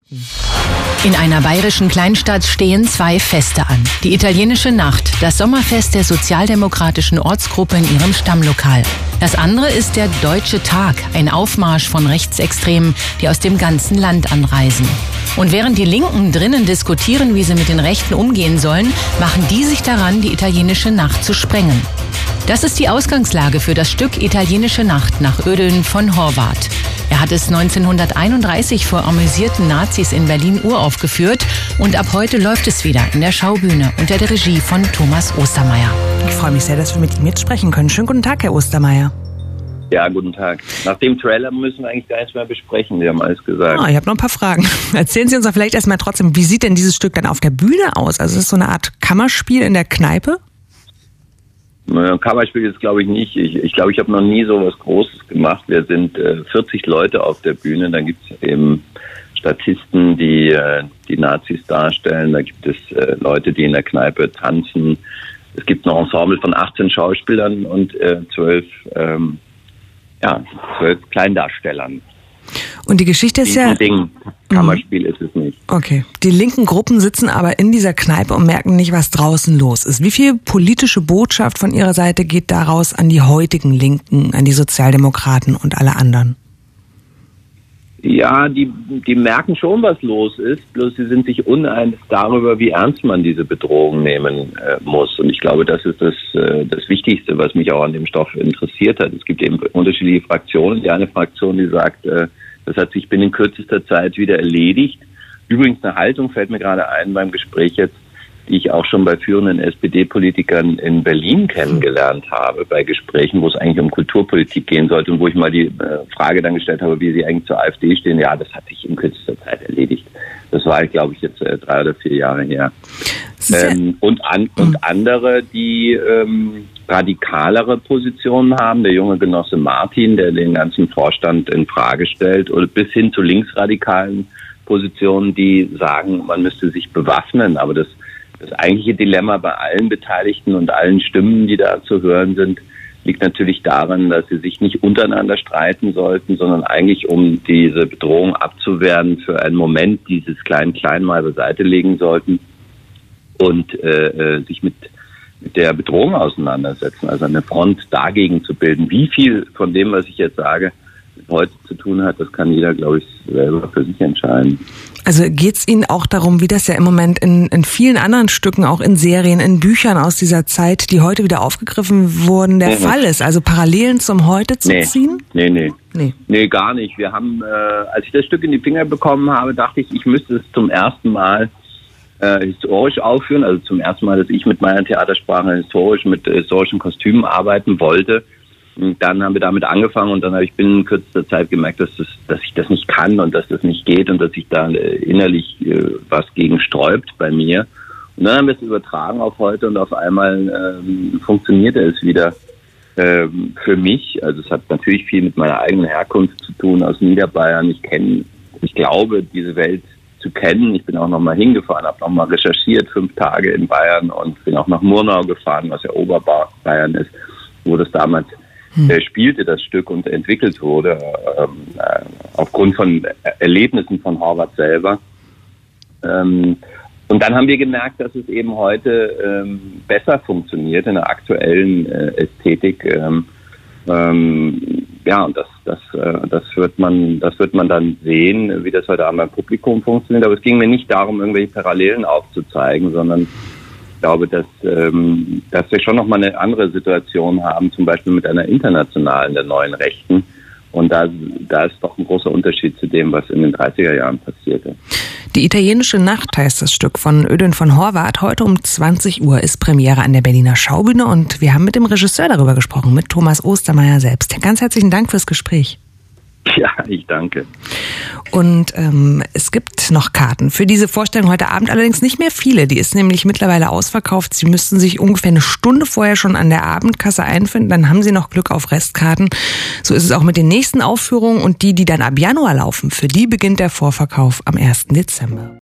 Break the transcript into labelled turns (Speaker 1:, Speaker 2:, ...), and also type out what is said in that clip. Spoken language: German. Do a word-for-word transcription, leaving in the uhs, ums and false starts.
Speaker 1: In einer bayerischen Kleinstadt stehen zwei Feste an. Die italienische Nacht, das Sommerfest der sozialdemokratischen Ortsgruppe in ihrem Stammlokal. Das andere ist der Deutsche Tag, ein Aufmarsch von Rechtsextremen, die aus dem ganzen Land anreisen. Und während die Linken drinnen diskutieren, wie sie mit den Rechten umgehen sollen, machen die sich daran, die italienische Nacht zu sprengen. Das ist die Ausgangslage für das Stück Italienische Nacht nach Ödön von Horváth. Er hat es neunzehnhunderteinunddreißig vor amüsierten Nazis in Berlin uraufgeführt und ab heute läuft es wieder in der Schaubühne unter der Regie von Thomas Ostermeier.
Speaker 2: Ich freue mich sehr, dass wir mit ihm jetzt sprechen können. Schönen guten Tag, Herr Ostermeier.
Speaker 3: Ja, guten Tag. Nach dem Trailer müssen wir eigentlich gar nichts mehr besprechen. Sie haben alles gesagt.
Speaker 2: Oh, ich habe noch ein paar Fragen. Erzählen Sie uns doch vielleicht erstmal trotzdem, wie sieht denn dieses Stück dann auf der Bühne aus? Also ist es so eine Art Kammerspiel in der Kneipe?
Speaker 3: Naja, Kammerspiel ist glaube ich nicht. Ich glaube, ich, glaub, ich habe noch nie so was Großes gemacht. Wir sind äh, vierzig Leute auf der Bühne. Da gibt es eben Statisten, die äh, die Nazis darstellen. Da gibt es äh, Leute, die in der Kneipe tanzen. Es gibt ein Ensemble von achtzehn Schauspielern und äh, zwölf, ähm, ja, zwölf Kleindarstellern.
Speaker 2: Und die Geschichte ist ja...
Speaker 3: Ding. Kammerspiel ist es nicht.
Speaker 2: Okay. Die linken Gruppen sitzen aber in dieser Kneipe und merken nicht, was draußen los ist. Wie viel politische Botschaft von Ihrer Seite geht daraus an die heutigen Linken, an die Sozialdemokraten und alle anderen?
Speaker 3: Ja, die, die merken schon, was los ist, bloß sie sind sich uneins darüber, wie ernst man diese Bedrohung nehmen äh, muss. Und ich glaube, das ist das, äh, das Wichtigste, was mich auch an dem Stoff interessiert hat. Es gibt eben unterschiedliche Fraktionen. Die eine Fraktion, die sagt, äh, das hat sich binnen kürzester Zeit wieder erledigt. Übrigens eine Haltung fällt mir gerade ein beim Gespräch jetzt, die ich auch schon bei führenden S P D-Politikern in Berlin kennengelernt habe, bei Gesprächen, wo es eigentlich um Kulturpolitik gehen sollte und wo ich mal die äh, Frage dann gestellt habe, wie sie eigentlich zur AfD stehen. Ja, das hat sich in kürzester Zeit erledigt. Das war, glaube ich, jetzt äh, drei oder vier Jahre her. Ähm, und, an, und andere, die ähm, radikalere Positionen haben, der junge Genosse Martin, der den ganzen Vorstand in Frage stellt, oder bis hin zu linksradikalen Positionen, die sagen, man müsste sich bewaffnen. Aber das, das eigentliche Dilemma bei allen Beteiligten und allen Stimmen, die da zu hören sind, liegt natürlich daran, dass sie sich nicht untereinander streiten sollten, sondern eigentlich, um diese Bedrohung abzuwehren, für einen Moment dieses Klein-Klein mal beiseite legen sollten und äh, sich mit, mit der Bedrohung auseinandersetzen, also eine Front dagegen zu bilden. Wie viel von dem, was ich jetzt sage, heute zu tun hat, das kann jeder, glaube ich, selber für sich entscheiden.
Speaker 2: Also geht es Ihnen auch darum, wie das ja im Moment in, in vielen anderen Stücken, auch in Serien, in Büchern aus dieser Zeit, die heute wieder aufgegriffen wurden, der nee, Fall ist? Also Parallelen zum Heute zu
Speaker 3: nee,
Speaker 2: ziehen?
Speaker 3: Nee, nee, nee. Nee, gar nicht. Wir haben, äh, als ich das Stück in die Finger bekommen habe, dachte ich, ich müsste es zum ersten Mal äh, historisch aufführen. Also zum ersten Mal, dass ich mit meiner Theatersprache historisch, mit historischen Kostümen arbeiten wollte. Und dann haben wir damit angefangen und dann habe ich binnen kürzester Zeit gemerkt, dass, das, dass ich das nicht kann und dass das nicht geht und dass sich da innerlich äh, was gegen sträubt bei mir. Und dann haben wir es übertragen auf heute und auf einmal ähm, funktionierte es wieder ähm, für mich. Also es hat natürlich viel mit meiner eigenen Herkunft zu tun aus Niederbayern. Ich kenne, ich glaube, diese Welt zu kennen. Ich bin auch nochmal hingefahren, habe nochmal recherchiert, fünf Tage in Bayern und bin auch nach Murnau gefahren, was ja Oberbayern ist, wo das damals Hm. spielte das Stück und entwickelt wurde, ähm, äh, aufgrund von Erlebnissen von Horváth selber. Ähm, und dann haben wir gemerkt, dass es eben heute ähm, besser funktioniert in der aktuellen äh, Ästhetik. Ähm, ähm, ja, und das, das, äh, das wird man, das wird man dann sehen, wie das heute Abend beim Publikum funktioniert. Aber es ging mir nicht darum, irgendwelche Parallelen aufzuzeigen, sondern ich glaube, dass, ähm, dass wir schon nochmal eine andere Situation haben, zum Beispiel mit einer internationalen der neuen Rechten. Und da, da ist doch ein großer Unterschied zu dem, was in den dreißiger Jahren passierte.
Speaker 2: Die italienische Nacht heißt das Stück von Ödön von Horváth. Heute um zwanzig Uhr ist Premiere an der Berliner Schaubühne und wir haben mit dem Regisseur darüber gesprochen, mit Thomas Ostermeier selbst. Ganz herzlichen Dank fürs Gespräch.
Speaker 3: Ja, ich danke.
Speaker 2: Und ähm, es gibt noch Karten für diese Vorstellung heute Abend, allerdings nicht mehr viele. Die ist nämlich mittlerweile ausverkauft. Sie müssten sich ungefähr eine Stunde vorher schon an der Abendkasse einfinden. Dann haben Sie noch Glück auf Restkarten. So ist es auch mit den nächsten Aufführungen und die, die dann ab Januar laufen. Für die beginnt der Vorverkauf am ersten Dezember.